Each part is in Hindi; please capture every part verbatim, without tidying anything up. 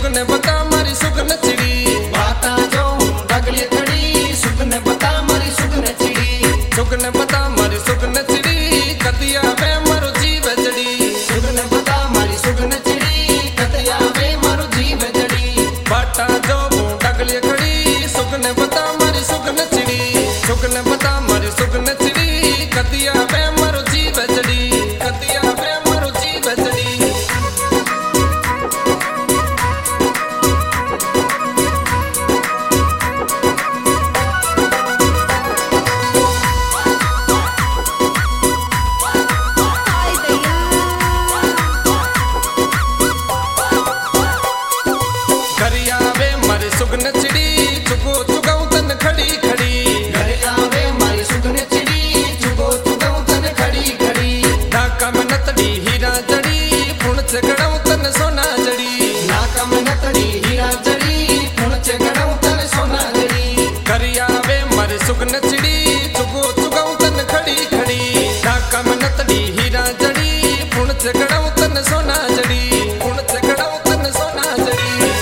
सुगन बता मारी सुगन चिड़ी बाता जो डगली खड़ी सुगन बता मारी सुगन चिड़ी सुगन बता मारी सुगन चिड़ी कतिया वे मारो जीव जड़ी सुगन बता मारी सुगन चिड़ी कतिया वे मारो जीव जड़ी बाटा जो डगली खड़ी सुगन बता मारी सुगन चिड़ी सुगन बता मारी सुगन चिड़ी कतिया वे मारो जीव जड़ी कतिया वे मारो जीव जड़ी सुगन चिड़ी चुगो चुगाऊ तन खड़ी खड़ी घर आवे मारी सुगन चिड़ी चुगो चुगाऊ तन खड़ी खड़ी नाका में नतड़ी हीरा जड़ी पुण से गड़ाऊ तन सोना जड़ी नाका में नतड़ी हीरा जड़ी पुण से गड़ाऊ तन सोना जड़ी घर आवे मारी सुगन चिड़ी चुगो चुगाऊ तन खड़ी खड़ी नाका में नतड़ी हीरा जड़ी पुण से गड़ाऊ तन सोना जड़ी पुण से गड़ाऊ तन सोना जड़ी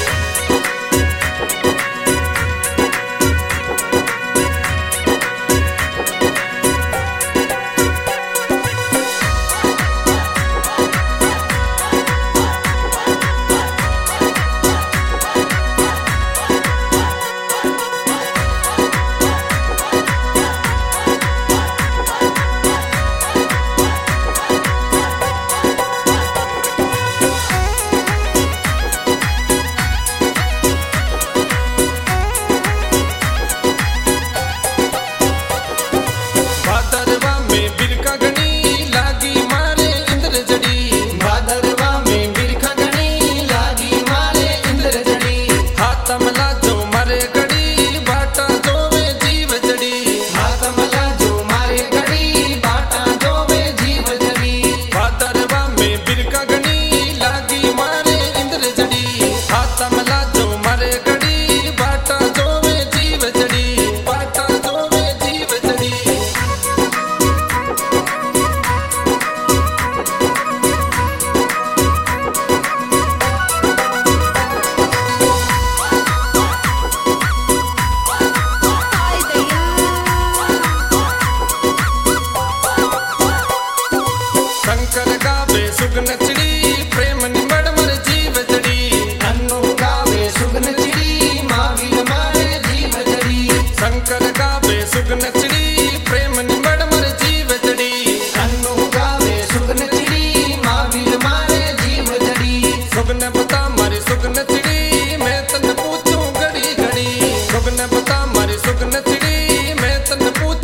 शंकर गावे सुगन चिड़ी प्रेम निमड़ मर जीव जड़ी अन्नू गावे सुगन चिड़ी महावीर मारे जीव जड़ी शंकर गावे सुगन चिड़ी प्रेम निमड़ मर जीव जड़ी अन्नू गावे सुगन चिड़ी महावीर मारे जीव जड़ी सुगन बता मारी सुगन चिड़ी मैं तन पूछूं घड़ी घड़ी सुगन बता मारी सुगन चिड़ी मैं तन पूछूं